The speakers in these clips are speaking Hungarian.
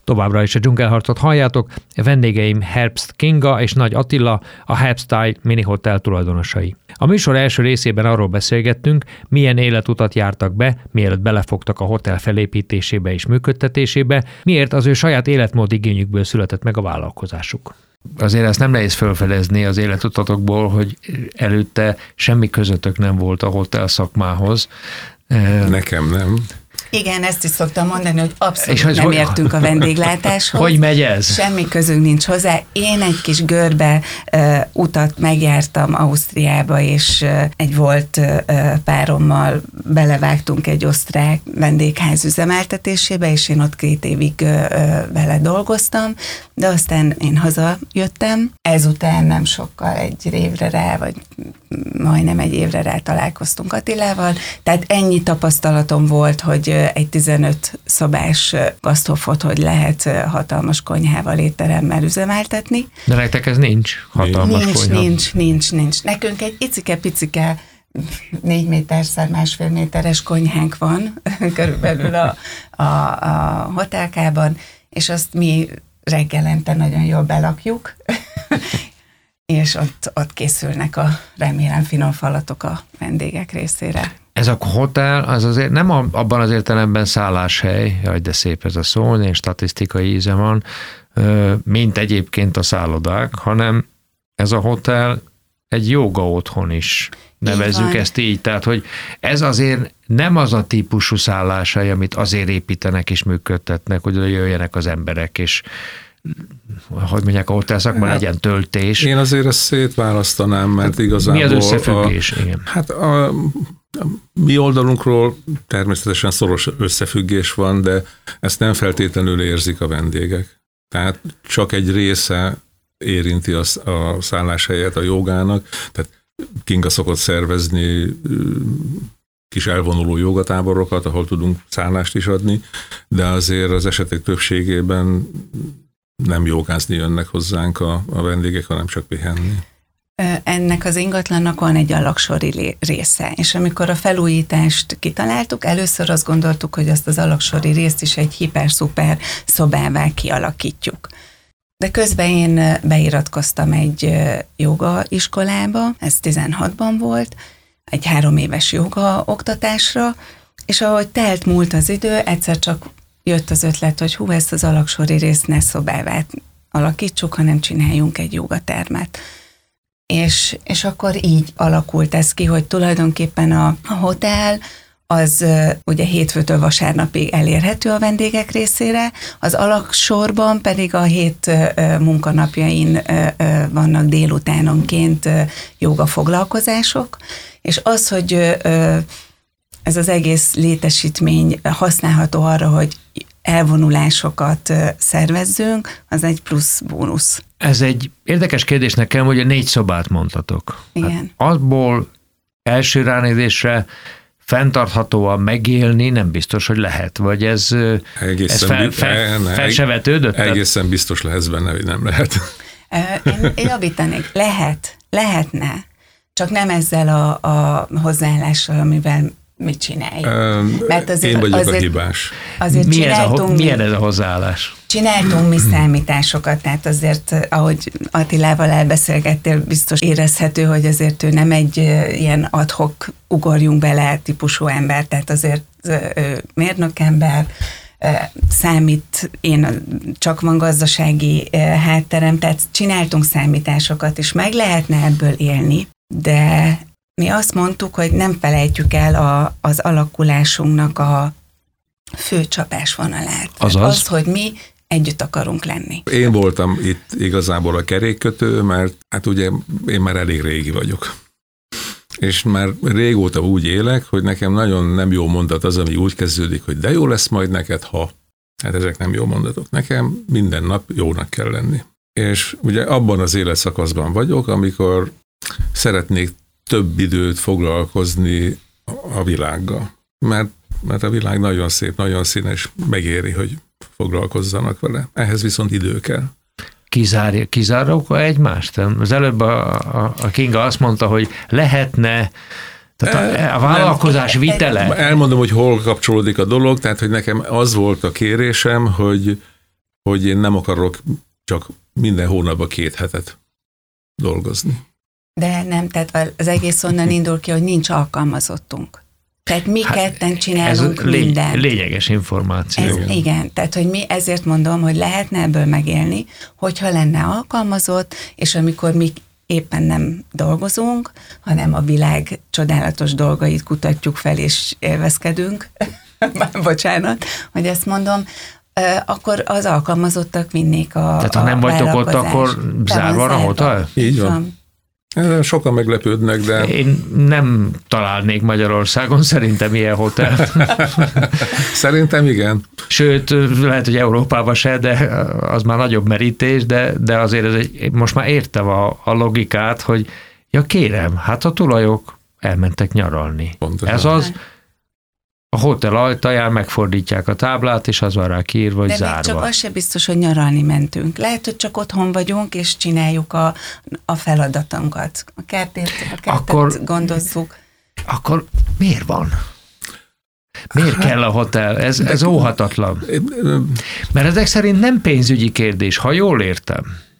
Továbbra is a dzsungelharcot halljátok, vendégeim Herbst Kinga és Nagy Attila, a Herbstyle Mini Hotel tulajdonosai. A műsor első részében arról beszélgettünk, milyen életutat jártak be, mielőtt belefogtak a hotel felépítésébe és működtetésébe, miért az ő saját életmód igényükből született meg a vállalkozásuk. Azért ezt nem nehéz felfedezni az életutatokból, hogy előtte semmi közöttök nem volt a hotel szakmához. Nekem nem. Igen, ezt is szoktam mondani, hogy abszolút nem értünk a vendéglátáshoz. Hogy megy ez? Semmi közünk nincs hozzá. Én egy kis görbe utat megjártam Ausztriába, és egy volt párommal belevágtunk egy osztrák vendégház üzemeltetésébe, és én ott 2 évig vele dolgoztam, de aztán én hazajöttem. Ezután nem sokkal, egy évre rá, vagy majdnem egy évre rá találkoztunk Attilával, tehát ennyi tapasztalatom volt, hogy egy 15 szobás gaszthofot, hogy lehet hatalmas konyhával, étteremmel üzemeltetni. De nektek ez nincs hatalmas konyha? Nincs. Nekünk egy icike-picike 4 méterszer 1,5 méteres konyhánk van körülbelül a hotelkában, és azt mi reggelente nagyon jól belakjuk, és ott készülnek a remélem finom falatok a vendégek részére. Ez a hotel, az azért nem abban az értelemben szálláshely, jaj, de szép ez a szó, és statisztikai íze van, mint egyébként a szállodák, hanem ez a hotel egy jóga otthon is, nevezzük ezt így. Tehát, hogy ez azért nem az a típusú szálláshely, amit azért építenek és működtetnek, hogy jöjjenek az emberek, és hogy mondják, a hotel szakmán legyen töltés. Én azért ezt szétválasztanám, mert igazából... Mi az összefüggés? Igen. Hát a mi oldalunkról természetesen szoros összefüggés van, de ezt nem feltétlenül érzik a vendégek. Tehát csak egy része érinti a szálláshelyet a jogának, tehát Kinga szokott szervezni kis elvonuló jogatáborokat, ahol tudunk szállást is adni, de azért az esetek többségében nem jogázni jönnek hozzánk a vendégek, hanem csak pihenni. Ennek az ingatlannak van egy alaksori része, és amikor a felújítást kitaláltuk, először azt gondoltuk, hogy azt az alaksori részt is egy hiper-szuper szobává kialakítjuk. De közben én beiratkoztam egy joga iskolába, ez 16-ban volt, egy 3 éves joga oktatásra, és ahogy múlt az idő, egyszer csak jött az ötlet, hogy ezt az alaksori részt ne szobává alakítsuk, hanem csináljunk egy jogatermet. És akkor így alakult ez ki, hogy tulajdonképpen a hotel az ugye hétfőtől vasárnapig elérhető a vendégek részére, az alaksorban pedig a 7 munkanapjain vannak délutánonként joga foglalkozások, és az, hogy ez az egész létesítmény használható arra, hogy elvonulásokat szervezzünk, az egy plusz bónusz. Ez egy érdekes kérdés nekem, hogy a 4 szobát mondtatok. Igen. Hát abból első ránézésre fenntarthatóan megélni nem biztos, hogy lehet, vagy ez fel se vetődött? Egészen biztos lehetsz benne, hogy nem lehet. Én javítanék. Lehetne. Csak nem ezzel a hozzáállással, amivel mit csináljuk. Mert azért, én vagyok a hibás. Azért milyen ez a hozzáállás? Csináltunk mi számításokat, tehát azért, ahogy Attilával elbeszélgettél, biztos érezhető, hogy azért ő nem egy ilyen ad-hoc ugorjunk bele típusú ember, tehát azért mérnökember, számít, én csak van gazdasági hátterem, tehát csináltunk számításokat, és meg lehetne ebből élni, de mi azt mondtuk, hogy nem felejtjük el az alakulásunknak a fő csapásvonalát. Az, hogy mi együtt akarunk lenni. Én voltam itt igazából a kerékkötő, mert hát ugye én már elég régi vagyok. És már régóta úgy élek, hogy nekem nagyon nem jó mondat az, ami úgy kezdődik, hogy de jó lesz majd neked, ha. Hát ezek nem jó mondatok. Nekem minden nap jónak kell lenni. És ugye abban az életszakaszban vagyok, amikor szeretnék több időt foglalkozni a világgal. Mert a világ nagyon szép, nagyon színes, megéri, hogy foglalkozzanak vele. Ehhez viszont idő kell. Kizárjuk egymást? Az előbb a Kinga azt mondta, hogy lehetne, tehát a vállalkozás vitele. Elmondom, hogy hol kapcsolódik a dolog, tehát hogy nekem az volt a kérésem, hogy hogy én nem akarok csak minden hónapban 2 hetet dolgozni. De nem, tehát az egész onnan indul ki, hogy nincs alkalmazottunk. Tehát mi ketten csinálunk mindent. Lényeges információ. Igen, tehát hogy mi ezért mondom, hogy lehetne ebből megélni, hogyha lenne alkalmazott, és amikor mi éppen nem dolgozunk, hanem a világ csodálatos dolgait kutatjuk fel, és élvezkedünk, bocsánat, hogy ezt mondom, akkor az alkalmazottak vinnék a Tehát ha nem vagytok ott, akkor zárva a hotel? Így van. Sokan meglepődnek, de... Én nem találnék Magyarországon szerintem ilyen hotel. Szerintem igen. Sőt, lehet, hogy Európában se, de az már nagyobb merítés, de azért most már értem a logikát, hogy ja kérem, hát a tulajok elmentek nyaralni. Pontosan. Ez az, a hotel ajtaján megfordítják a táblát, és az van rá kiírva, hogy zárva. De még csak az se biztos, hogy nyaralni mentünk. Lehet, hogy csak otthon vagyunk, és csináljuk a feladatunkat. A kertet akkor, gondozzuk. Akkor miért van? Miért kell a hotel? Ez óhatatlan. Mert ezek szerint nem pénzügyi kérdés, ha jól értem.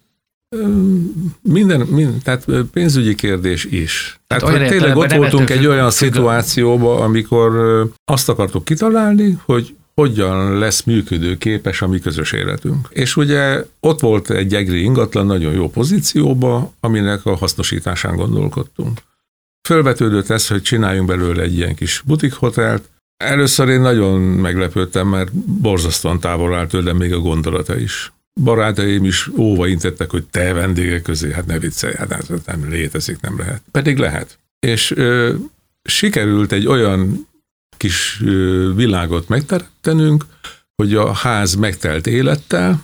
Tehát pénzügyi kérdés is. Tehát tényleg ott voltunk egy olyan szituációban, amikor azt akartuk kitalálni, hogy hogyan lesz működőképes a mi közös életünk. És ugye ott volt egy egri ingatlan nagyon jó pozícióba, aminek a hasznosításán gondolkodtunk. Fölvetődött ez, hogy csináljunk belőle egy ilyen kis butikhotelt. Először én nagyon meglepődtem, mert borzasztóan távol állt tőlem még a gondolata is. Barátaim is óva intettek, hogy te vendégek közé, hát ne viccelj, hát ez nem létezik, nem lehet. Pedig lehet. És sikerült egy olyan kis világot megteremtenünk, hogy a ház megtelt élettel,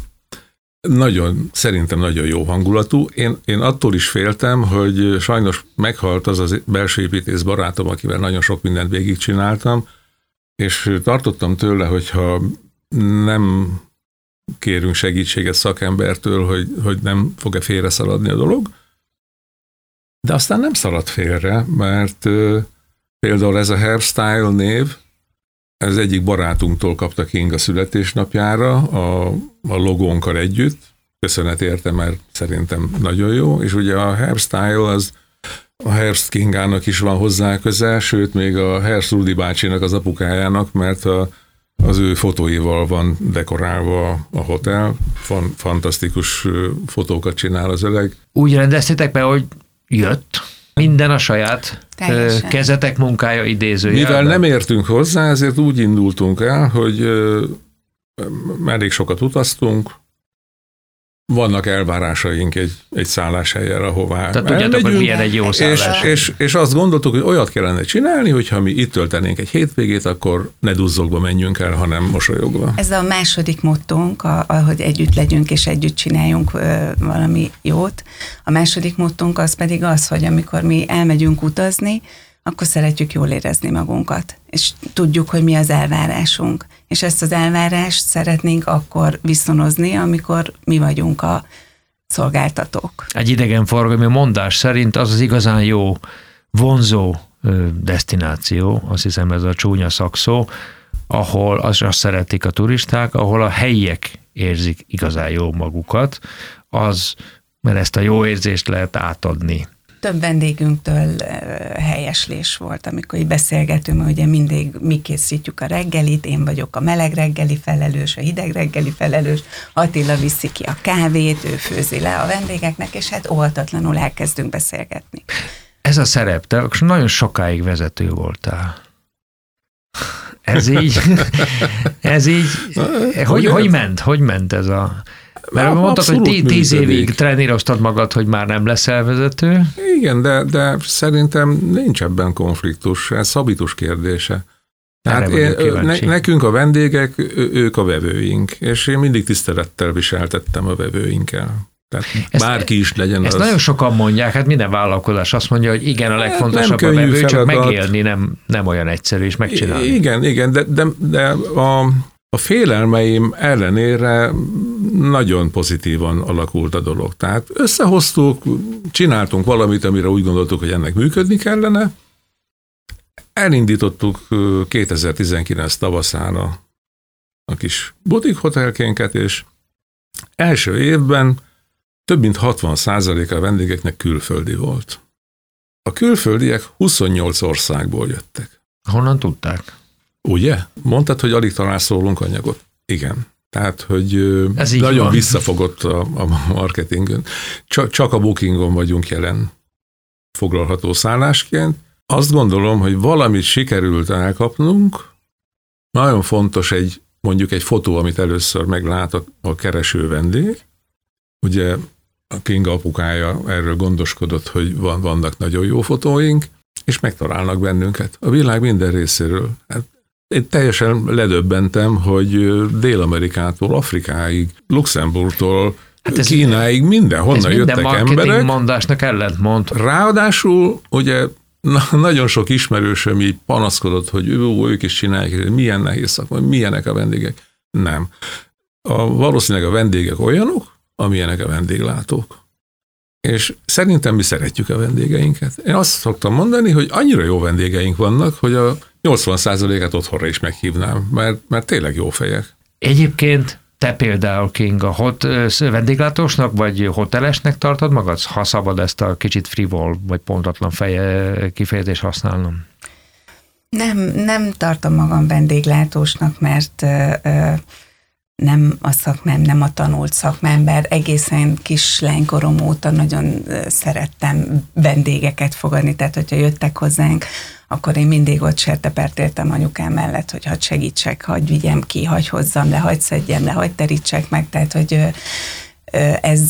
szerintem nagyon jó hangulatú. Én attól is féltem, hogy sajnos meghalt az belső építész barátom, akivel nagyon sok mindent végigcsináltam, és tartottam tőle, hogyha nem kérünk segítséget szakembertől, hogy nem fog-e félreszaladni a dolog. De aztán nem szaladt félre, mert például ez a Hairstyle név, ez egyik barátunktól kapta King a születésnapjára, a logónkkal együtt. Köszönet érte, mert szerintem nagyon jó, és ugye a Hairstyle az a Hearst Kingának is van hozzá közel, sőt még a Hearst Rudi bácsinak, az apukájának, mert az ő fotóival van dekorálva a hotel. Fantasztikus fotókat csinál az öreg. Úgy rendeztétek be, hogy jött minden a saját kezetek munkája idézőjelben. Mivel nem értünk hozzá, ezért úgy indultunk el, hogy elég sokat utaztunk, vannak elvárásaink egy szálláshelyen, ahová tehát tudjátok, hogy milyen egy jó szállás. És azt gondoltuk, hogy olyat kellene csinálni, hogyha mi itt töltenénk egy hétvégét, akkor ne duzzogva menjünk el, hanem mosolyogva. Ez a második mottónk, hogy együtt legyünk és együtt csináljunk valami jót. A második mottónk az pedig az, hogy amikor mi elmegyünk utazni, akkor szeretjük jól érezni magunkat, és tudjuk, hogy mi az elvárásunk. És ezt az elvárást szeretnénk akkor viszonozni, amikor mi vagyunk a szolgáltatók. Egy idegenforgalmi mondás szerint az igazán jó, vonzó desztináció, azt hiszem ez a csúnya szakszó, ahol azt szeretik a turisták, ahol a helyiek érzik igazán jó magukat, mert ezt a jó érzést lehet átadni. Több vendégünktől helyeslés volt, amikor így beszélgetünk, ugye mindig mi készítjük a reggelit, én vagyok a meleg reggeli felelős, a hideg reggeli felelős, Attila viszi ki a kávét, ő főzi le a vendégeknek, és hát óvatatlanul elkezdünk beszélgetni. Ez a szerep, te nagyon sokáig vezető voltál. Ez így, hogy ment ez a... Mert mondtad, hogy 10 évig treníroztad magad, hogy már nem leszel vezető. Igen, de szerintem nincs ebben konfliktus, ez habitus kérdése. Tehát nekünk a vendégek, ők a vevőink, és én mindig tisztelettel viseltettem a vevőinkkel. Tehát bárki is legyen ezt az. Nagyon sokan mondják, hát minden vállalkozás azt mondja, hogy igen, a legfontosabb a vevő, csak megélni nem olyan egyszerű, és megcsinálni. Igen, de a félelmeim ellenére nagyon pozitívan alakult a dolog. Tehát összehoztuk, csináltunk valamit, amire úgy gondoltuk, hogy ennek működni kellene. Elindítottuk 2019 tavaszán a kis butik hotelkénket, és Első évben több mint 60%-a a vendégeknek külföldi volt. A külföldiek 28 országból jöttek. Honnan tudták? Ugye? Mondtad, hogy alig találsz rólunk anyagot. Igen. Tehát, hogy ez nagyon visszafogott a marketingön. Csak a Bookingon vagyunk jelen foglalható szállásként. Azt gondolom, hogy valamit sikerült elkapnunk. Nagyon fontos mondjuk egy fotó, amit először meglát a kereső vendég. Ugye a Kinga apukája erről gondoskodott, hogy vannak nagyon jó fotóink, és megtalálnak bennünket a világ minden részéről. Hát én teljesen ledöbbentem, hogy Dél-Amerikától, Afrikáig, Luxemburgtól, Kínáig, mindenhonnan jöttek emberek. Ez minden marketingmondásnak ellentmond. Ráadásul ugye nagyon sok ismerősöm így panaszkodott, hogy ők is csinálják, milyen nehéz szakma, milyenek a vendégek. Nem. Valószínűleg a vendégek olyanok, amilyenek a vendéglátók. És szerintem mi szeretjük a vendégeinket. Én azt szoktam mondani, hogy annyira jó vendégeink vannak, hogy a 80%-át otthonra is meghívnám, mert tényleg jó fejek. Egyébként te például, Kinga, vendéglátósnak vagy hotelesnek tartod magad, ha szabad ezt a kicsit frivol vagy pontatlan kifejezést használnom? Nem tartom magam vendéglátósnak, mert nem a szakmám, nem a tanult szakmám, bár egészen kislánykorom óta nagyon szerettem vendégeket fogadni, tehát hogyha jöttek hozzánk, akkor én mindig ott sertepertéltem anyukám mellett, hogy hadd segítsek, hadd vigyem ki, hadd hozzam le, hadd szedjem le, hadd terítsek meg, tehát hogy ez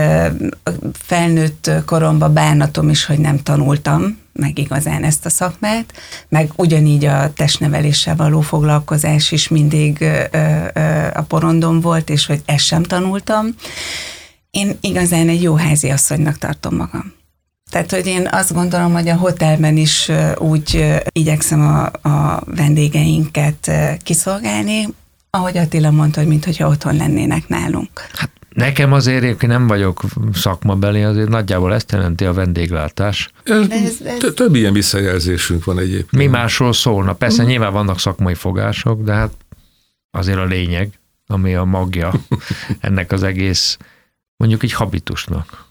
felnőtt koromban bánatom is, hogy nem tanultam meg igazán ezt a szakmát, meg ugyanígy a testneveléssel való foglalkozás is mindig a porondon volt, és hogy ezt sem tanultam. Én igazán egy jó háziasszonynak tartom magam. Tehát, hogy én azt gondolom, hogy a hotelben is úgy igyekszem a vendégeinket kiszolgálni, ahogy Attila mondta, hogy mintha otthon lennének nálunk. Hát nekem azért, én nem vagyok szakmabeli, azért nagyjából ezt jelenti a vendéglátás. Több ilyen visszajelzésünk van egyébként. Mi másról szólna? Persze nyilván vannak szakmai fogások, de hát azért a lényeg, ami a magja ennek az egész, mondjuk egy habitusnak.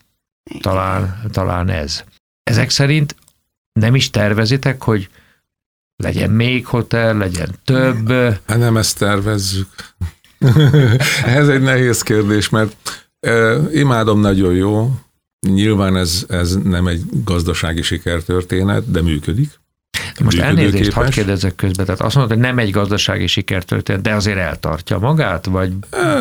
Talán ez. Ezek szerint nem is tervezitek, hogy legyen még hotel, legyen több? Nem ezt tervezzük. Ez egy nehéz kérdés, mert imádom, nagyon jó. Nyilván ez nem egy gazdasági sikertörténet, de működik. Most elnézést, hadd kérdezzek közben, tehát azt mondod, hogy nem egy gazdasági sikertörténet, de azért eltartja magát, vagy?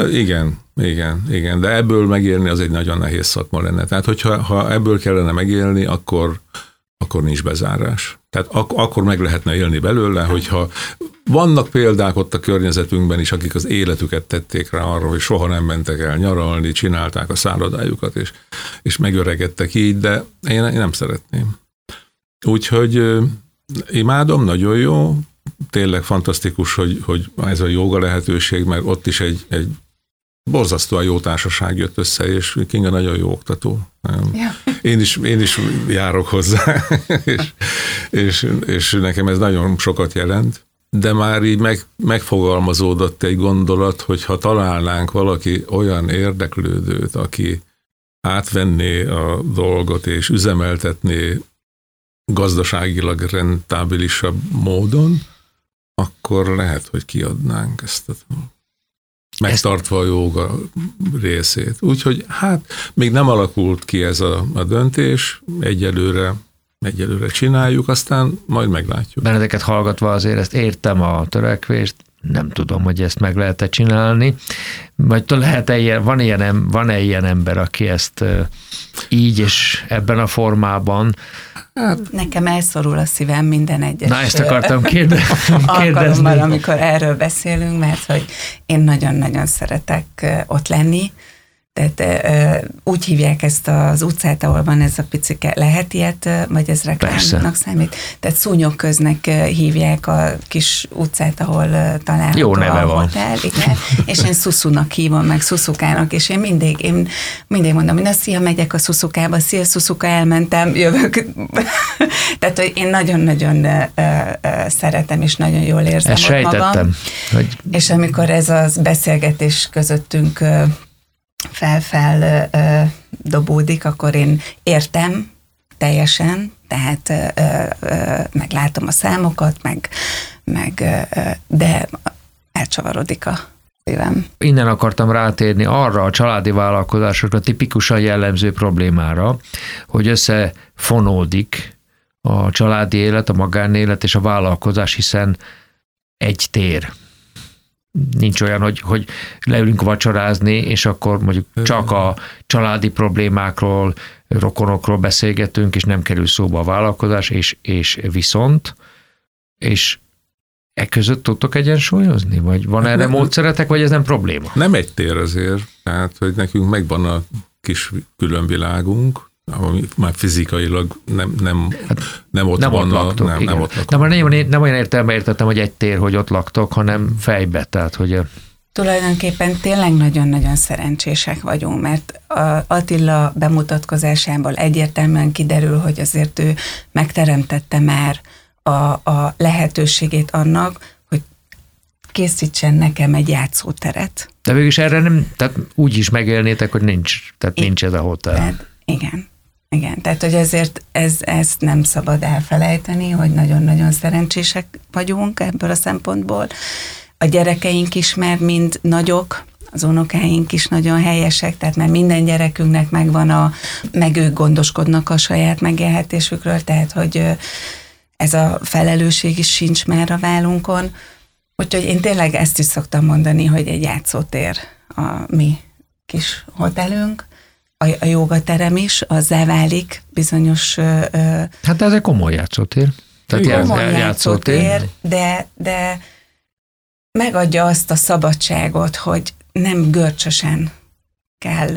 Igen, de ebből megélni az egy nagyon nehéz szakma lenne. Tehát, hogyha ebből kellene megélni, akkor nincs bezárás. Tehát akkor meg lehetne élni belőle, hogyha vannak példák ott a környezetünkben is, akik az életüket tették rá arra, hogy soha nem mentek el nyaralni, csinálták a szállodájukat, és megöregedtek így, de én nem szeretném. Úgyhogy imádom, nagyon jó, tényleg fantasztikus, hogy ez a jóga lehetőség, mert ott is egy borzasztóan jó társaság jött össze, és Kinga nagyon jó oktató. Ja. Én is járok hozzá, és nekem ez nagyon sokat jelent, de már így megfogalmazódott egy gondolat, hogy ha találnánk valaki olyan érdeklődőt, aki átvenné a dolgot, és üzemeltetné gazdaságilag rentábilisabb módon, akkor lehet, hogy kiadnánk ezt a megtartva a jóga részét. Úgyhogy hát még nem alakult ki ez a döntés, egyelőre csináljuk, aztán majd meglátjuk. Benneteket hallgatva azért ezt értem a törekvést, nem tudom, hogy ezt meg lehet-e csinálni, vagy van-e ilyen ember, aki ezt így és ebben a formában. Hát, nekem elszorul a szívem minden egyes. Na, ezt akartam kérdezni. Alkalommal, amikor erről beszélünk, mert hogy én nagyon-nagyon szeretek ott lenni. Tehát úgy hívják ezt az utcát, ahol van ez a picike, lehet ilyet, vagy ez reklámnak számít? Tehát Szúnyokköznek hívják a kis utcát, ahol található jó neve a van. hotel. Igen, és én Szuszunak hívom, meg Szuszukának, és én mindig mondom, hogy na, szia, megyek a Szuszukába, szia, Szuszuka, elmentem, jövök. Tehát, hogy én nagyon-nagyon szeretem, és nagyon jól érzem ezt ott magam. Hogy... És amikor ez az beszélgetés közöttünk fel dobódik, akkor én értem teljesen, tehát meglátom a számokat, de elcsavarodik a szívem. Innen akartam rátérni arra a családi vállalkozásokra tipikusan jellemző problémára, hogy összefonódik a családi élet, a magánélet és a vállalkozás, hiszen egy tér. Nincs olyan, hogy leülünk vacsorázni, és akkor mondjuk csak a családi problémákról, rokonokról beszélgetünk, és nem kerül szóba a vállalkozás, és viszont, és között tudtok egyensúlyozni? Vagy van erre módszeretek, vagy ez nem probléma? Nem egy tér azért, tehát, hogy nekünk megvan a kis különvilágunk, ami már fizikailag nem ott laktok. Nem olyan értelemben értettem, hogy egy tér, hogy ott laktok, hanem fejbe, tehát hogy... Tulajdonképpen tényleg nagyon-nagyon szerencsések vagyunk, mert Attila bemutatkozásából egyértelműen kiderül, hogy azért ő megteremtette már a lehetőségét annak, hogy készítsen nekem egy játszóteret. De végülis erre nem, tehát úgy is megélnétek, hogy nincs ez a hotel. Tehát, igen, tehát hogy ezért ezt nem szabad elfelejteni, hogy nagyon-nagyon szerencsések vagyunk ebből a szempontból. A gyerekeink is már mind nagyok, az unokáink is nagyon helyesek, tehát már minden gyerekünknek megvan meg ők gondoskodnak a saját megélhetésükről, tehát hogy ez a felelősség is sincs már a vállunkon. Úgyhogy én tényleg ezt is szoktam mondani, hogy egy játszótér a mi kis hotelünk, a jogaterem is, azzá válik bizonyos... Hát ez egy komoly játszótér. Komoly játszótér, de megadja azt a szabadságot, hogy nem görcsösen kell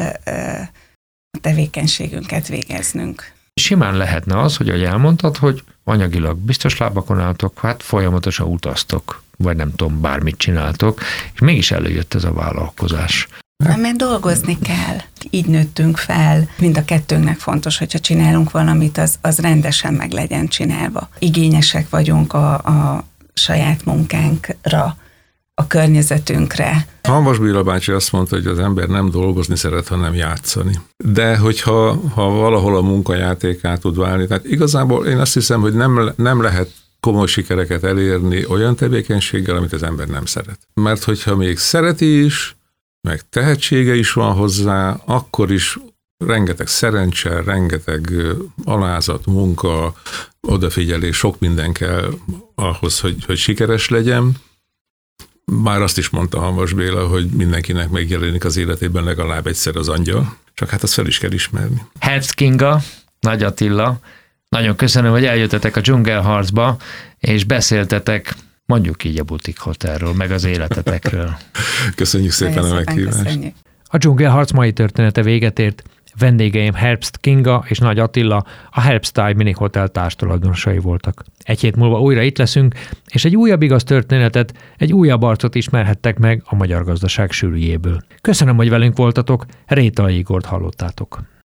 a tevékenységünket végeznünk. Simán lehetne az, hogy ahogy elmondtad, hogy anyagilag biztos lábakon álltok, hát folyamatosan utaztok, vagy nem tudom, bármit csináltok, és mégis előjött ez a vállalkozás. Mert dolgozni kell. Így nőttünk fel. Mind a kettőnknek fontos, hogyha csinálunk valamit, az rendesen meg legyen csinálva. Igényesek vagyunk a saját munkánkra, a környezetünkre. Hamvas Béla bácsi azt mondta, hogy az ember nem dolgozni szeret, hanem játszani. De hogyha valahol a munkajátékká tud válni, tehát igazából én azt hiszem, hogy nem lehet komoly sikereket elérni olyan tevékenységgel, amit az ember nem szeret. Mert hogyha még szereti is, meg tehetsége is van hozzá, akkor is rengeteg szerencse, rengeteg alázat, munka, odafigyelés, sok minden kell ahhoz, hogy sikeres legyen. Bár azt is mondta Hamvas Béla, hogy mindenkinek megjelenik az életében legalább egyszer az angyal, csak hát azt fel is kell ismerni. Herbst Kinga, Nagy Attila, nagyon köszönöm, hogy eljöttetek a dzsungelharcba, és beszéltetek mondjuk így a butik hotelről, meg az életetekről. Köszönjük szépen a meghívást. Köszönjük. A dzsungelharc mai története véget ért. Vendégeim Herbst Kinga és Nagy Attila, a Herbst Mini Hotel társtulajdonosai voltak. Egy hét múlva újra itt leszünk, és egy újabb igaz történetet, egy újabb arcot ismerhettek meg a magyar gazdaság sűrűjéből. Köszönöm, hogy velünk voltatok, Rétai Igort hallottátok.